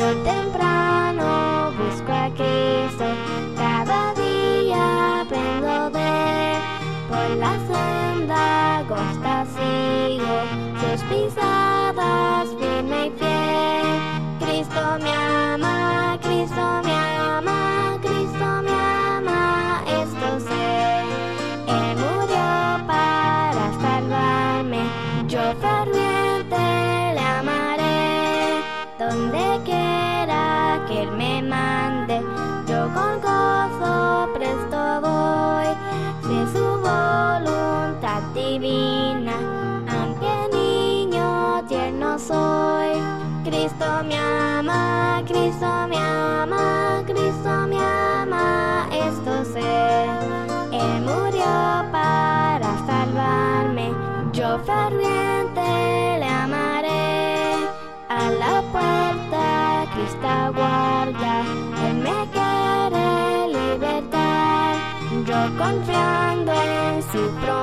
Yo temprano busco a Cristo, cada día aprendo de Él. Por la senda angosta sigo, sus pisadas firme y fiel. Cristo me ama, Cristo me ama, Cristo me ama, esto sé. Él murió para salvarme, yo ferviente le amaré. Donde quiera que Él me mande, yo con gozo presto voy. Si es su voluntad divina, aunque niño tierno soy. Cristo me ama, Cristo me ama, Cristo me ama, esto sé. Él murió para salvarme, yo ferviente le amaré. A la puerta Cristo aguarda, Él me quiere libertar. Yo confiando en su promesa,